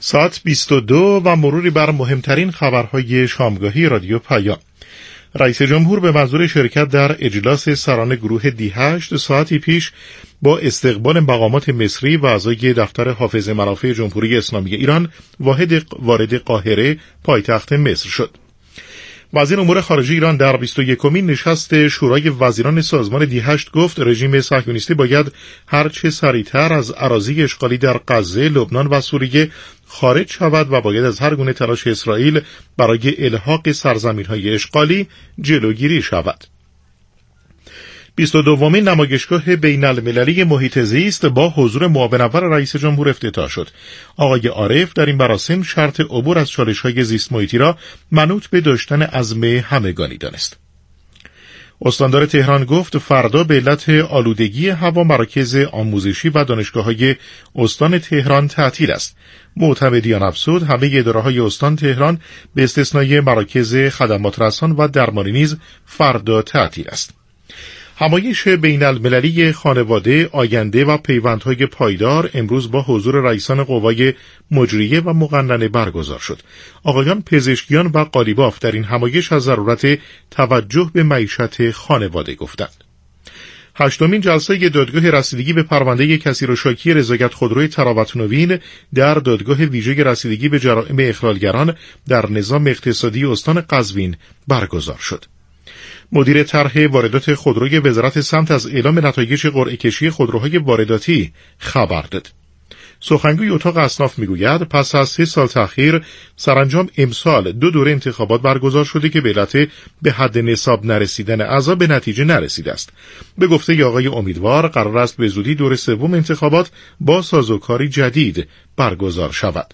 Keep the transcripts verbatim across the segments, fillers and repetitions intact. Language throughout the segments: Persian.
ساعت بیست و دو و مروری بر مهمترین خبرهای شامگاهی رادیو پیام. رئیس جمهور به منظور شرکت در اجلاس سران گروه دی هشت ساعتی پیش با استقبال مقامات مصری و اعضای دفتر حافظ منافع جمهوری اسلامی ایران واحد وارد قاهره پایتخت مصر شد. وزیر امور خارجه ایران در بیست و یکمین نشست شورای وزیران سازمان دی هشت گفت رژیم صهیونیستی باید هرچه سریعتر از اراضی اشغالی در غزه، لبنان و سوریه خارج شود و باید از هر گونه تلاش اسرائیل برای الحاق سرزمین‌های اشغالی جلوگیری شود. بیست و دومین نمایشگاه بین المللی محیط زیست با حضور معاون اول رئیس جمهور افتتاح شد. آقای عارف در این مراسم شرط عبور از چالش‌های زیست محیطی را منوط به داشتن عزم همگانی دانست. استاندار تهران گفت فردا به علت آلودگی هوا مراکز آموزشی و دانشگاه‌های استان تهران تعطیل است. معتمدیان افزود همه اداره‌های استان تهران به استثنای مراکز خدمات رسان و درمانی نیز فردا تعطیل است. همایش بین المللی خانواده، آینده و پیوندهای پایدار امروز با حضور رئیسان قوای مجریه و مقننه برگزار شد. آقایان پزشکیان و قالیباف در این همایش از ضرورت توجه به معیشت خانواده گفتند. هشتمین جلسه دادگاه رسیدگی به پرونده کثیر و شاکی رضایت خودروی تراوت نوین در دادگاه ویژه رسیدگی به جرائم اخلالگران در نظام اقتصادی استان قزوین برگزار شد. مدیر طرح واردات خودروی وزارت سمت از اعلام نتایج قرعه کشی خودروهای وارداتی خبر داد. سخنگوی اتاق اصناف میگوید پس از سه سال تأخیر سرانجام امسال دو دوره انتخابات برگزار شده که به علت به حد نصاب نرسیدن اعضا به نتیجه نرسیده است. به گفته آقای امیدوار قرار است به زودی دور سوم انتخابات با سازوکاری جدید برگزار شود.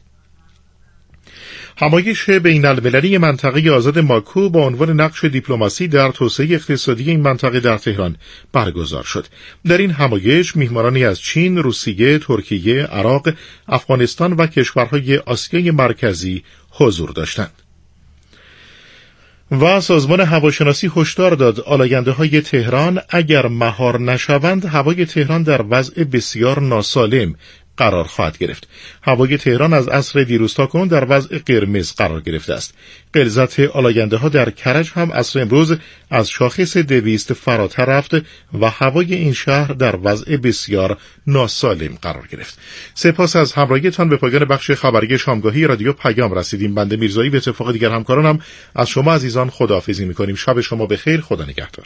همایش بین المللی منطقه آزاد ماکو با عنوان نقش دیپلماسی در توسعه اقتصادی این منطقه در تهران برگزار شد. در این همایش میهمانانی از چین، روسیه، ترکیه، عراق، افغانستان و کشورهای آسیای مرکزی حضور داشتند. و سازمان هواشناسی هشدار داد آلاینده‌های تهران اگر مهار نشوند هوای تهران در وضع بسیار ناسالم قرار خواهد گرفت. هوای تهران از عصر دیروز تاکنون در وضع قرمز قرار گرفته است. غلظت آلاینده ها در کرج هم عصر امروز از شاخص دویست فراتر رفت و هوای این شهر در وضع بسیار ناسالم قرار گرفت. سپاس از همراهیتان. به پایان بخش خبری شامگاهی رادیو پیام رسیدیم. بنده میرزایی به اتفاق دیگر همکارانم از شما عزیزان خداحافظی می‌کنیم. شب شما بخیر. خدا نگهدار.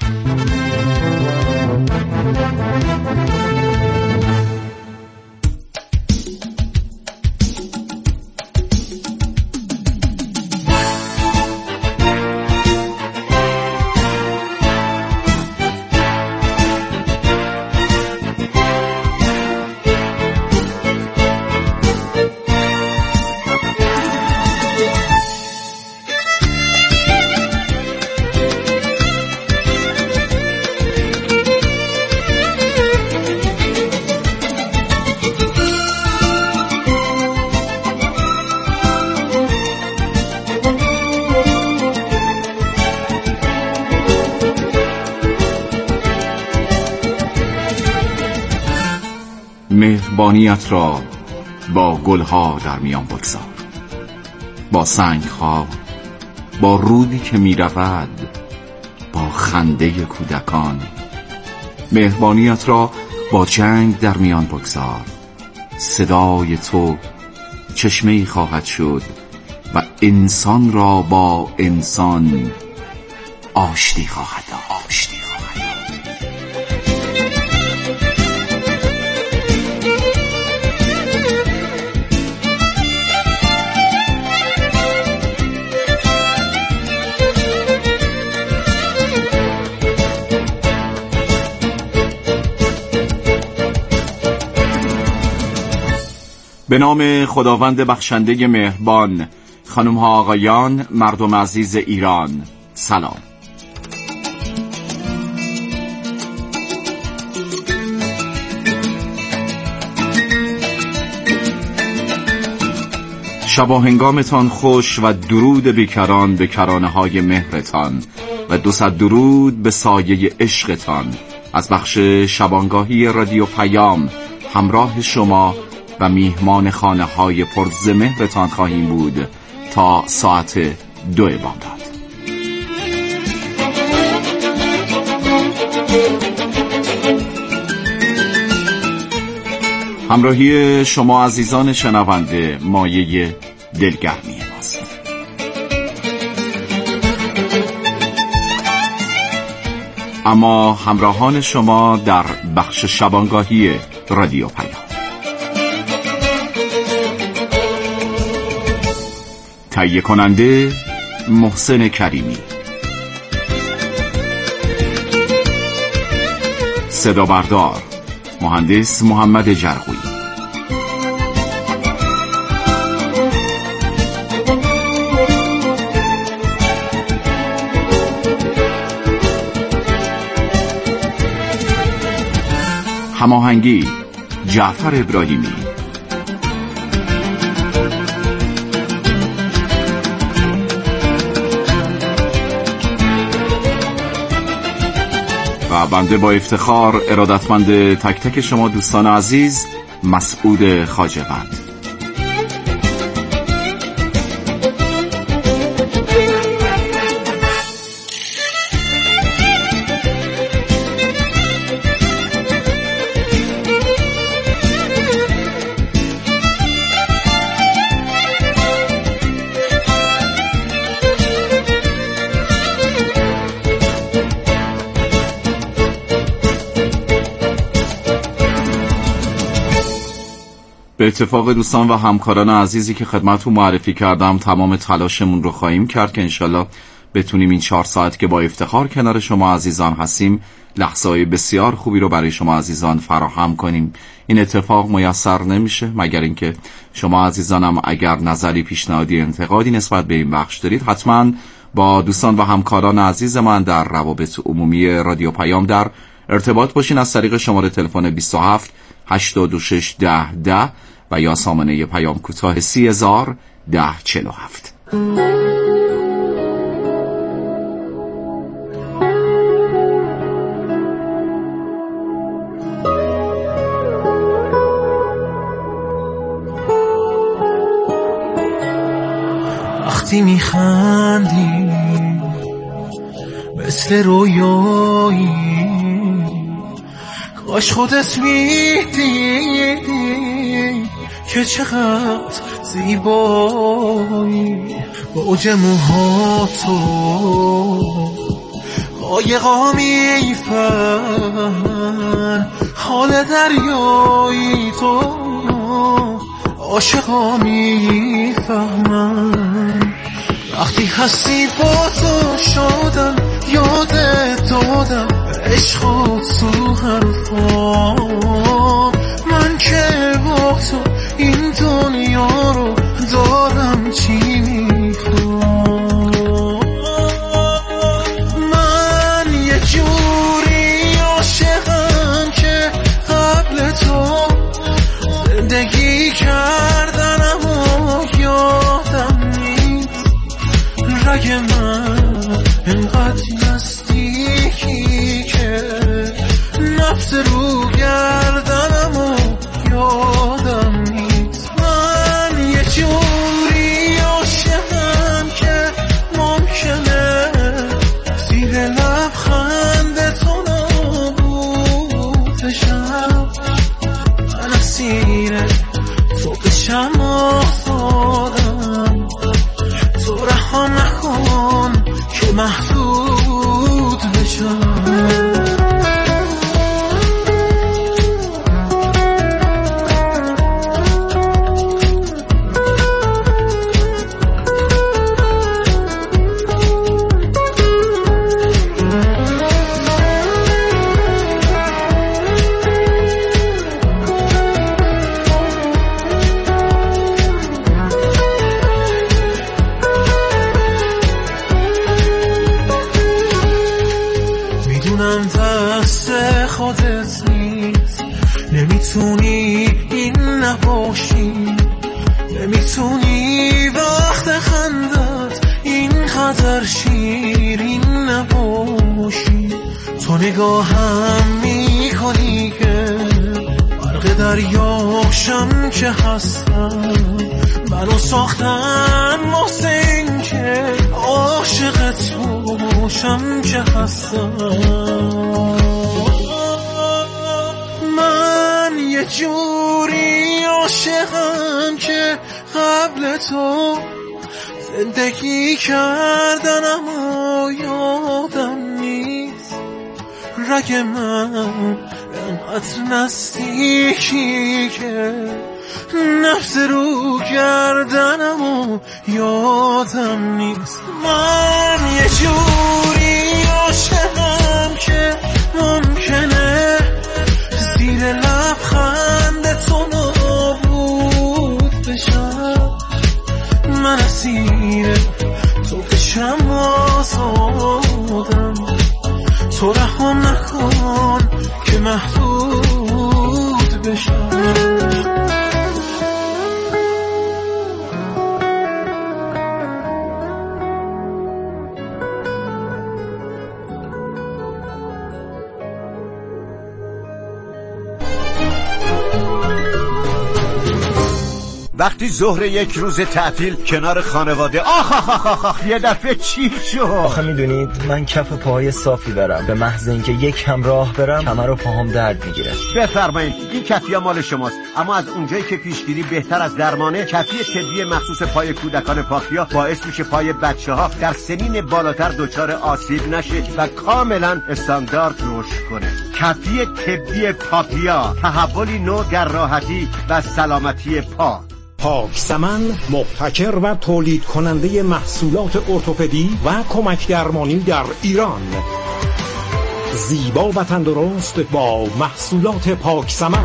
مهربانیت را با گلها در میان بگذار، با سنگها، با رودی که می رود، با خنده کودکان. مهربانیت را با جنگ در میان بگذار. صدای تو چشمه‌ای خواهد شد و انسان را با انسان آشتی خواهد داد. آشتی به نام خداوند بخشنده مهربان. خانم ها آقایان، مردم عزیز ایران، سلام. شباهنگامتان خوش و درود بیکران به کرانه های مهرتان و دو صد درود به سایه عشقتان از بخش شبانگاهی رادیو پیام. همراه شما و میهمان خانه های پرزمهرتان خواهیم بود تا ساعت دو بامداد. همراهی شما عزیزان شنونده مایه دلگرمی ماست. اما همراهان شما در بخش شبانگاهی رادیو پیام. تهیه کننده محسن کریمی، صدا بردار مهندس محمد جرقویی. هماهنگی جعفر ابراهیمی. و بنده با افتخار ارادتمند تک تک شما دوستان عزیز، مسعود خواجه‌وند. به اتفاق دوستان و همکاران عزیزی که خدمتتون معرفی کردم، تمام تلاشمون رو خواهیم کرد که انشالله بتونیم این چهار ساعت که با افتخار کنار شما عزیزان هستیم لحظه‌های بسیار خوبی رو برای شما عزیزان فراهم کنیم. این اتفاق میسر نمیشه مگر اینکه شما عزیزانم اگر نظری، پیشنهادی، انتقادی نسبت به این بخش دارید، حتما با دوستان و همکاران عزیز من در روابط عمومی رادیو پیام در ارتباط باشین از طریق شماره تلفن بیست و هفت هشتاد و شش ده ده و یا سامانه پیام کوتاه سی هزار ده چهل و هفت. وقتی میخندی مثل رویایی، کاش خودت میدیدی که چقدر زیبایی. با اوج موهاتو قایقا میفهمن، حال دریایی تو عاشقا میفهمن. وقتی هستی با تو شدم، یادت دادم عشقات تو حرفا. من که با تو این دنیا رو دارم چی میخوام. من یه جوری عاشقم که قبل تو زندگی کردن اما یادم نیست. رگ من انقدر نزدیکی که نفس رو گردنم و یادم نیست. من یه جوری عاشقم که ممکنه زیر لبخند تو نابود بشم. من اسیر تو بشم آزادم، تو رها نکن که محدود بشم. نمیتونی این نباشی، نمیتونی وقت خندت اینقدر شیرین نباشی. تو نگاهم میکنی که برق دریاشم که هستم، منو ساختن محسن که عاشق توشم که هستم. من یه جوری عاشقم که قبل تو زندگی کردنم و یادم نیست. رگ من انقدر نزدیکی که نفس رو گردنم و یادم نیست. من یه جوری عاشقم که ممکنه زیر لبخند تو نابود بشم. من اسیر تو بشم آزادم، تو رحم نکن که محدود بشم. وقتی ظهر یک روز تعطیل کنار خانواده آخ آخ آخ آخ, آخ یه دفعه چی شد؟ آخه میدونید من کف پاهای صافی برم، به محض اینکه یک هم راه برم کمر و پاهم درد میگیره. بفرمایید این کفیا مال شماست، اما از اونجایی که پیشگیری بهتر از درمانه، کفی طبی مخصوص پای کودکان پاپیا باعث میشه پای بچه‌ها در سنین بالاتر دچار آسیب نشه و کاملا استاندارد رشد کنه. کفی طبی پاپیا، تحولی نو در راحتی و سلامتی پا. پاک سمن مبتکر و تولید کننده محصولات ارتوپدی و کمک درمانی در ایران. زیبا و تندرست با محصولات پاک سمن.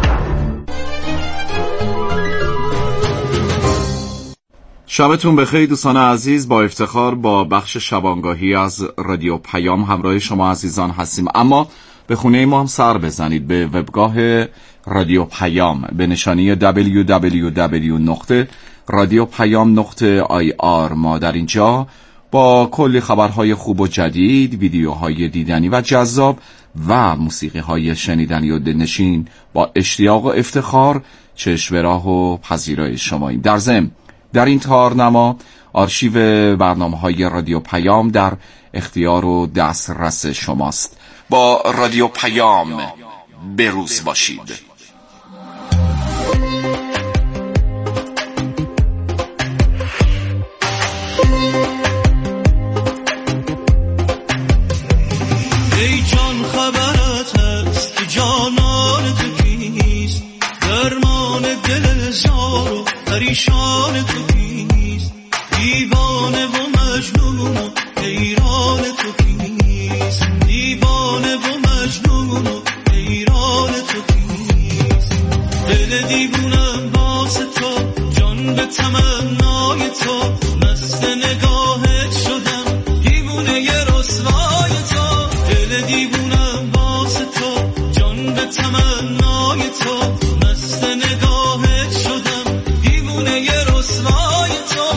شبتون بخیر دوستان عزیز، با افتخار با بخش شبانگاهی از رادیو پیام همراه شما عزیزان هستیم. اما به خونه ما هم سر بزنید، به وبگاه رادیو پیام به نشانی دبلیو دبلیو دبلیو نقطه رادیو پیام نقطه آی آر. ما در اینجا با کلی خبرهای خوب و جدید، ویدیوهای دیدنی و جذاب و موسیقی‌های شنیدنی و دلنشین با اشتیاق و افتخار چشم راه و پذیرای شماییم. در ضمن در این تارنما آرشیو برنامه‌های رادیو پیام در اختیار و دسترس شماست. با رادیو پیام بروز باشید. ای جان خبرت هست که جانان تو کیست، درمان دل زار و پریشان تو کیست، دیوانه و مجنون و حیران تو کیست، دیوانه و مجنون و حیران تو کیست. دل دیوونم واسه تو، جان به تمنای تو، مست نگاهت شدم دیوونه ی رسوای تو. دل دیوونم واسه تو، جان به تمنای تو، مست نگاهت شدم دیوونه ی رسوای تو.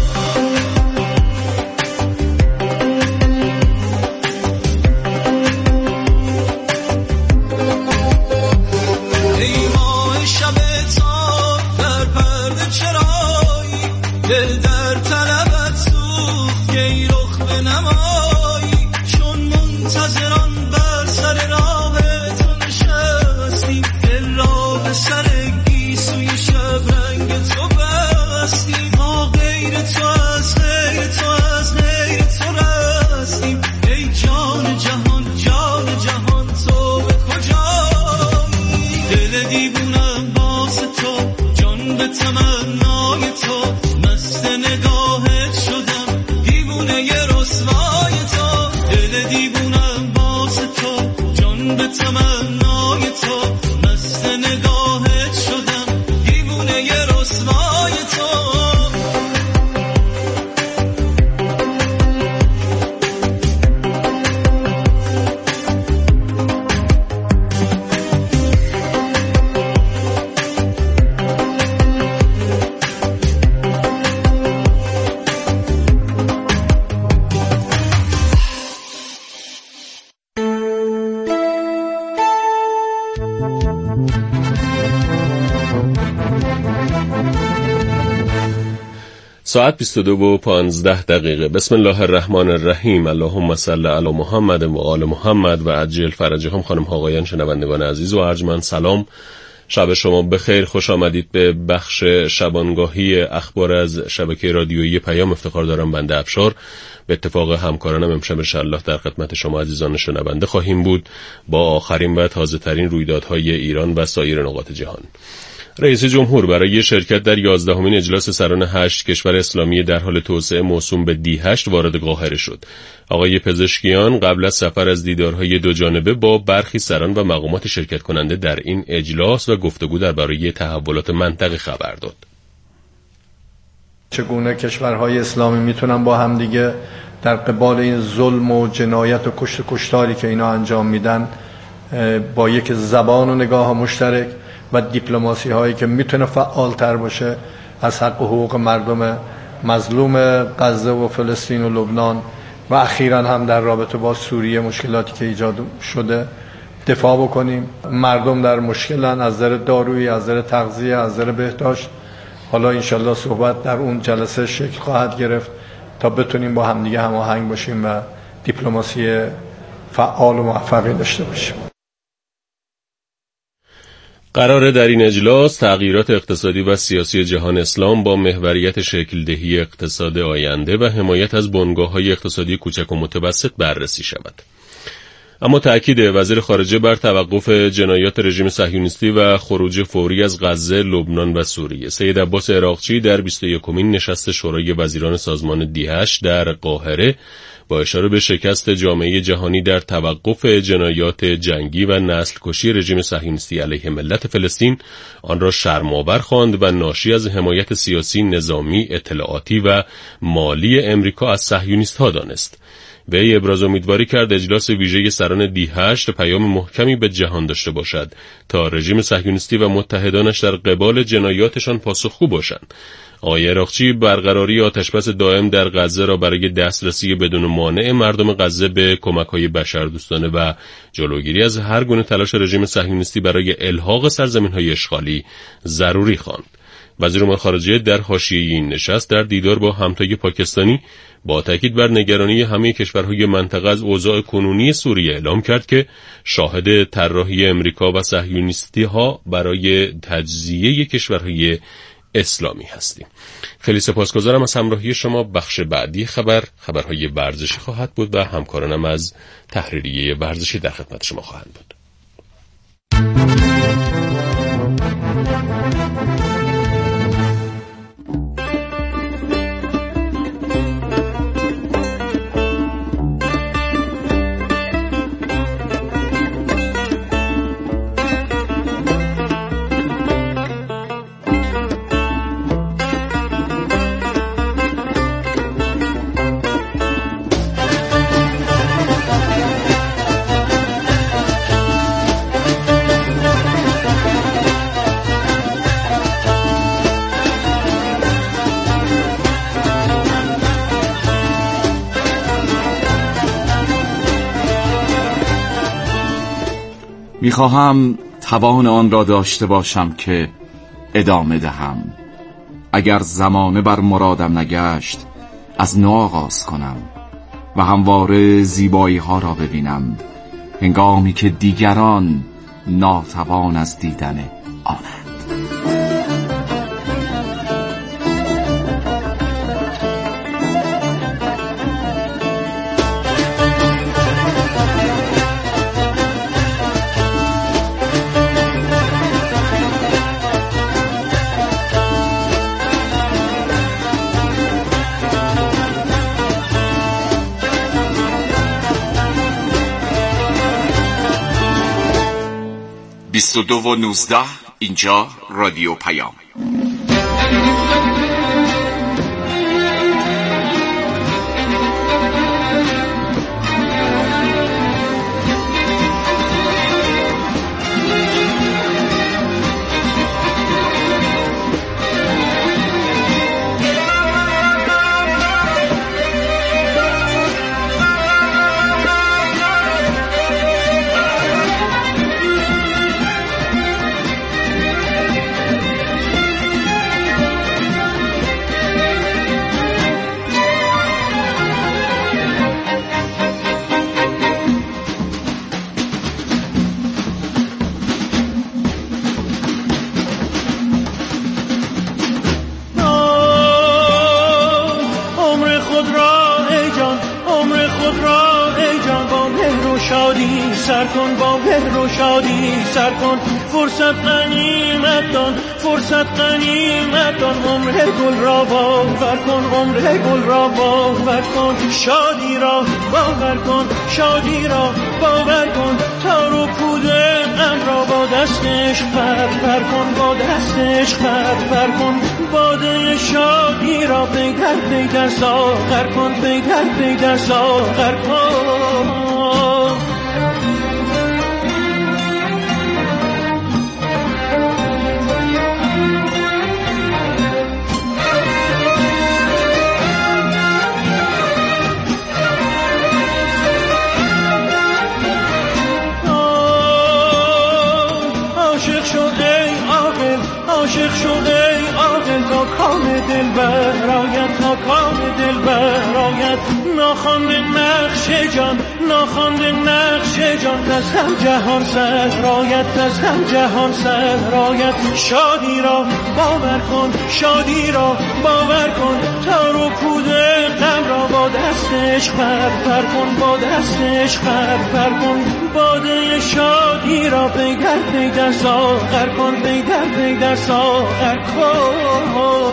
ای ماه شب تار در پرده چرایی، دل در طلبت سوخت که ای رخ بنمایی، چون منتظران بر سر راه تو نشستیم، دل را به سر گیسوی شب رنگ تو بستیم، ما غیر تو از غیر تو از غیر تو رستیم. ای جان جهان جان جهان تو به کجایی، دل دیوونم واسه تو، جان به تمنای تو، مست نگاهت شدم دیوونه ی رسوای تو. دل دیوونم واسه تو، جان به تمنای تو، مست نگاهت شدم دیوونه ی رسوای تو. ساعت بیست و دو و پانزده دقیقه. بسم الله الرحمن الرحیم. اللهم صل علی محمد و آل محمد و عجل فرجهم. خانم ها آقایان شنوندگان عزیز و ارجمند سلام، شب شما بخیر. خوش آمدید به بخش شبانگاهی اخبار از شبکه رادیویی پیام. افتخار دارم بنده افشار به اتفاق همکارانم امشب انشاءالله در خدمت شما عزیزان شنونده خواهیم بود با آخرین و تازه ترین رویدادهای ایران و سایر نقاط جهان. رئیس جمهور برای شرکت در یازدهمین اجلاس سران هشت کشور اسلامی در حال توسعه موسوم به دی هشت وارد قاهره شد. آقای پزشکیان قبل از سفر از دیدارهای دو جانبه با برخی سران و مقامات شرکت کننده در این اجلاس و گفتگو درباره تحولات منطقه خبر داد. چگونه کشورهای اسلامی میتونن با همدیگه در قبال این ظلم و جنایت و کشت کشتاری که اینا انجام میدن با یک زبان و نگاه مشترک و دیپلماسی هایی که میتونه فعال تر باشه از حق و حقوق مردم مظلوم غزه و فلسطین و لبنان و اخیراً هم در رابطه با سوریه مشکلاتی که ایجاد شده دفاع بکنیم. مردم در مشکلن از نظر دارویی، از نظر تغذیه، از نظر بهداشت. حالا انشالله صحبت در اون جلسه شکل خواهد گرفت تا بتونیم با همدیگه هماهنگ باشیم و دیپلماسی فعال و موفقی داشته باشیم. قراره در این اجلاس تغییرات اقتصادی و سیاسی جهان اسلام با محوریت شکل دهی اقتصاد آینده و حمایت از بنگاه‌های اقتصادی کوچک و متوسط بررسی شود. اما تأکید وزیر خارجه بر توقف جنایات رژیم صهیونیستی و خروج فوری از غزه، لبنان و سوریه. سید عباس عراقچی در بیست و یکمین نشست شورای وزیران سازمان دی هشت در قاهره با اشاره به شکست جامعه جهانی در توقف جنایات جنگی و نسل کشی رژیم صهیونیستی علیه ملت فلسطین آن را شرم‌آور خواند و ناشی از حمایت سیاسی، نظامی، اطلاعاتی و مالی امریکا از صهیونیست‌ها دانست. وی ابراز امیدواری کرد اجلاس ویژه سران دی هشت پیام محکمی به جهان داشته باشد تا رژیم صهیونیستی و متحدانش در قبال جنایاتشان پاسخگو باشند. آقای عراقچی برقراری آتشبس دائم در غزه را برای دسترسی بدون مانع مردم غزه به کمک‌های بشردوستانه و جلوگیری از هر گونه تلاش رژیم صهیونیستی برای الحاق سرزمین‌های اشغالی ضروری خواند. وزیر امور خارجه در حاشیه این نشست در دیدار با همتای پاکستانی با تاکید بر نگرانی همه کشورهای منطقه از اوضاع کنونی سوریه اعلام کرد که شاهد طراحی امریکا و صهیونیستی‌ها برای تجزیه کشورهای اسلامی هستیم. خیلی سپاسگزارم از همراهی شما. بخش بعدی خبر خبرهای ورزشی خواهد بود و همکارانم از تحریریه ورزشی در خدمت شما خواهند بود. میخواهم توان آن را داشته باشم که ادامه دهم. اگر زمانه بر مرادم نگشت از نو آغاز کنم و همواره زیبایی ها را ببینم هنگامی که دیگران ناتوان از دیدن آنند. بیست و دو و نوزده اینجا رادیو پیام. خود را ای جان با مهر و شادی سر کن، با مهر و شادی سر کن. فرصت غنیمت دان، فرصت غنیمت دان، عمر گل را باور کن، عمر گل را باور کن. شادی را باور کن، شادی را باور کن، تار و پود غم را با دستش پر پر کن، با دستش پر پر کن. باده شادی را پیدر پیدر ساغر کن، پیدر پیدر ساغر کن. عاشق شده ای عاقل تا کام دل برایت، تا کام دل برایت. ناخوانده نقش جان، ناخوانده نقش جان، از هم جهان سرایت، از هم جهان سرایت. شادی را باور کن، شادی را باور کن، تار و پود غم را با دستش پر پر کن، با دستش پر پر کن. باده شادی را پیدر پیدر ساغر کن، پیدر پیدر ساغر کن.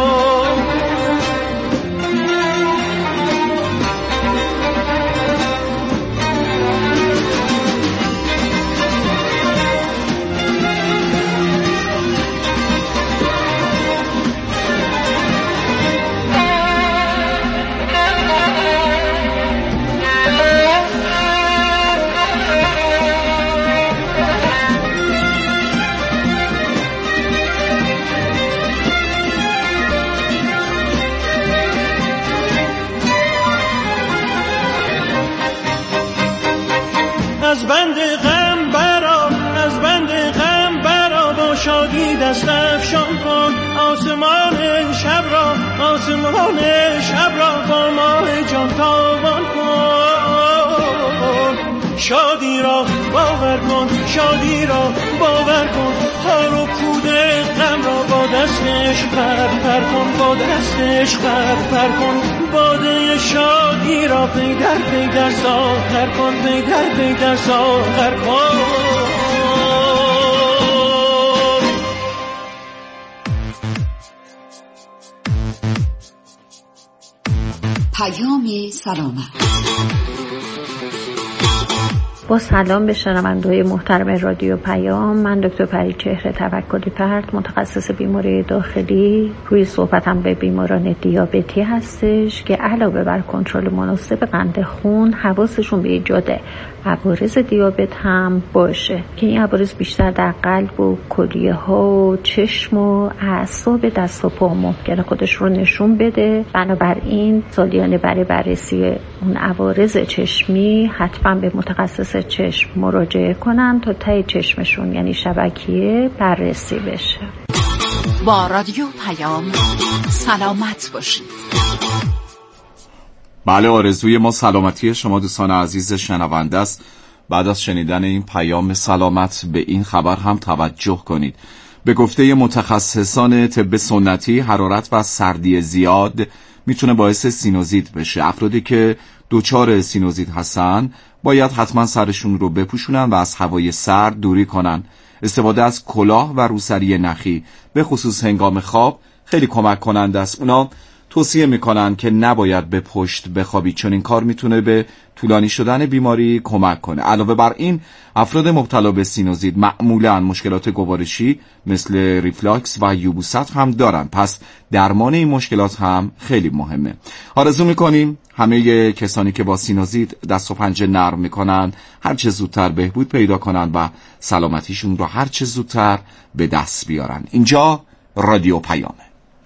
از بند غم برا، از بند غم برا، با شادی دست افشان کن. آسمان شب را، آسمان شب را با ماه جان تابان کن. شادی را باور کن، شادی را باور کن، تار و پود غم را با دستش پر پر کن، با دستش پر پر کن. باده شادی را پیدر پیدر ساغر کن، پیدر پیدر ساغر کن. پیام سلامت. با سلام به شنونده‌های محترم رادیو پیام، من دکتر پریچهره توکلی فرد، متخصص بیماری داخلی. روی صحبتم به بیماران دیابتی هستش که علاوه بر کنترل مناسب قند خون، حواسشون به ایجاد عوارض دیابت هم باشه که این عوارض بیشتر در قلب و کلیه ها و چشم و اعصاب دست و پا ممکنه خودش رو نشون بده. بنابراین سالیانه برای بررسی اون عوارض چشمی حتما به متخصص چشم مراجعه کنن تا ته چشمشون یعنی شبکیه بررسی بشه. با رادیو پیام سلامت باشید. بله، آرزوی ما سلامتی شما دوستان عزیز شنونده است. بعد از شنیدن این پیام سلامت به این خبر هم توجه کنید. به گفته متخصصان طب سنتی، حرارت و سردی زیاد میتونه باعث سینوزیت بشه. افرادی که دچار سینوزیت هستن باید حتما سرشون رو بپوشونن و از هوای سرد دوری کنن. استفاده از کلاه و روسری نخی به خصوص هنگام خواب خیلی کمک کننده است. اونا توصیه میکنن که نباید به پشت بخوابی، چون این کار میتونه به طولانی شدن بیماری کمک کنه. علاوه بر این، افراد مبتلا به سینوزیت معمولاً مشکلات گوارشی مثل ریفلاکس و یبوست هم دارن، پس درمان این مشکلات هم خیلی مهمه. آرزو میکنیم همه کسانی که با سینوزیت دست و پنجه نرم میکنن هر چه زودتر بهبود پیدا کنن و سلامتیشون رو هر چه زودتر به دست بیارن. اینجا رادیو پیامه.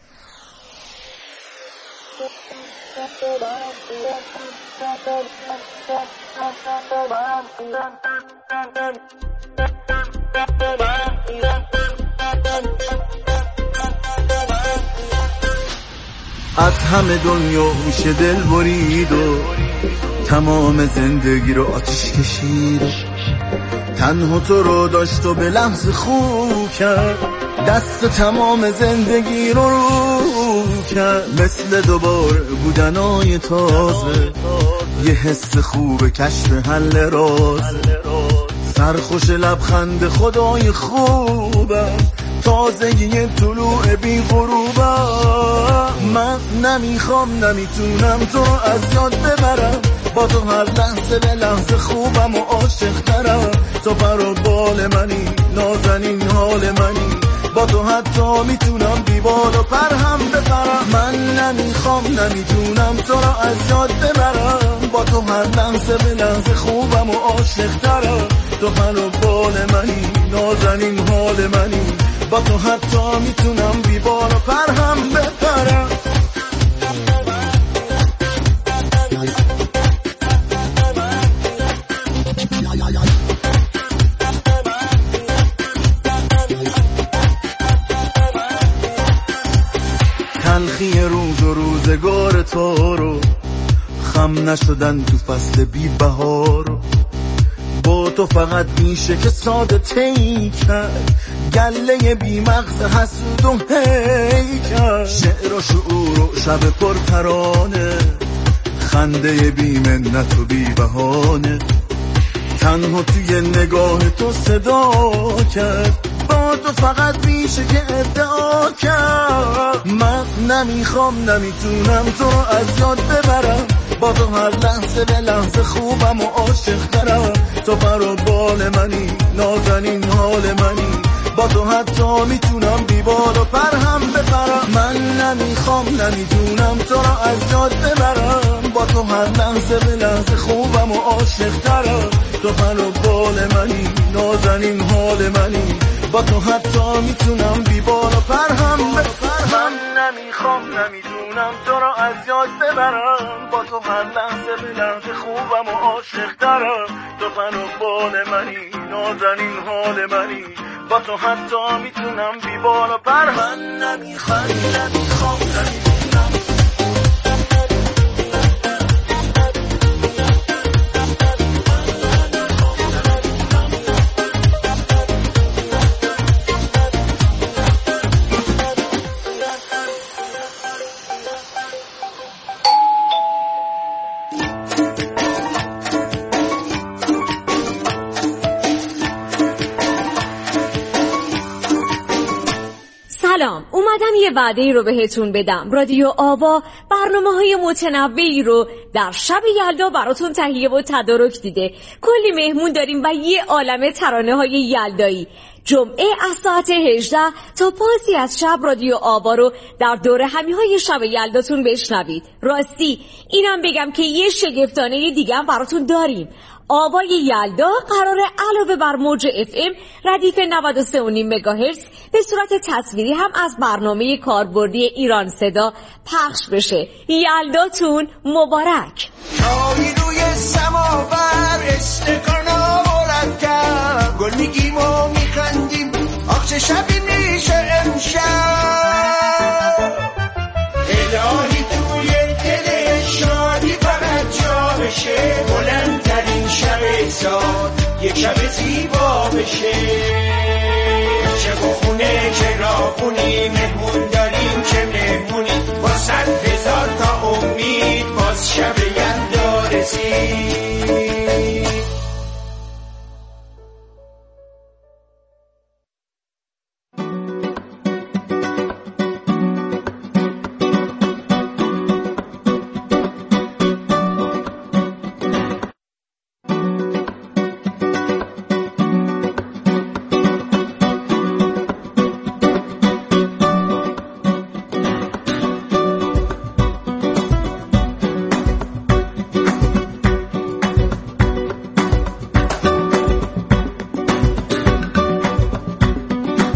از همه دنیا میشه دل برید و تمام زندگی رو آتیش کشید، تنها تو رو داشت و به لحظه خوب کرد، دست تمام زندگی رو رو کرد. مثل دوباره بودنای تازه یه حس خوب کشف حل راز، سرخوش لبخند خدای خوبم، تازه یه طلوع بی غروبم. من نمیخوام نمیتونم تو رو از یاد ببرم، با تو هر لحظه به لحظه خوبم و عاشق ترم. تو پر و بال منی، نازنین حال منی، با تو حتی میتونم بی بال و پر هم بپرم. من نمیخوام نمیتونم تو رو از یاد ببرم، با تو هر لحظه به لحظه خوبم و عاشق ترم. تو پر و بال منی، نازنین حال منی، با تو حتی میتونم بی بال و پر هم بپرم. تلخی روز و روزگار تو رو، خم نشدن تو فصل بی بهارو، با تو فقط میشه که ساده تی کرد گله بی مغز حسود و هیکر. شعر و شعور و شب پر ترانه، خنده بی منت و بی بهانه، تنها توی نگاه تو صدا کرد، با تو فقط میشه که ادعا کرد. من نمیخوام نمیتونم تو رو از یاد ببرم، با تو هر لحظه به لحظه خوبم و عاشق ترم. تو پر و بال منی، نازنین حال منی، با تو حتی میتونم بی بال و پر هم بپرم. من نمیخوام نمیتونم تو رو از یاد ببرم، با تو هر لحظه به لحظه خوبم و عاشق ترم. تو پر و بال منی، نازنین حال منی، با تو حتی میتونم بی بال و پر هم بپرم. من نمیخوام نمیتونم تو رو از یاد ببرم، با تو هر لحظه به لحظه خوبم و عاشق ترم. تو پر و بال منی، نازنین حال منی، با تو حتی میتونم بی بال و پر. من نمیخوام نمیخوام نمیتونم. سلام، اومدم یه وعده‌ای رو بهتون بدم. رادیو آوا برنامه‌های متنوعی رو در شب یلدا براتون تهیه و تدارک دیده. کلی مهمون داریم و یه عالمه ترانه‌های یلدایی. جمعه از ساعت هجده تا پاسی از شب رادیو آوا رو در دوره همیهای شب یلداتون بشنوید. راستی اینم بگم که یه شگفتانه دیگه هم براتون داریم. آوای یلدا قراره علاوه بر موج اف ام ردیف نود و سه و نیم مگاهرتز به صورت تصویری هم از برنامه کاربردی ایران صدا پخش بشه. یلداتون مبارک. آبی روی سماور استکانا بلند کرد، گل میگیم و میخندیم، آخ چه شبی میشه امشب. الهی توی دل شادی فقط جا بشه، بلندترین شب سال یک شب زیبا بشه.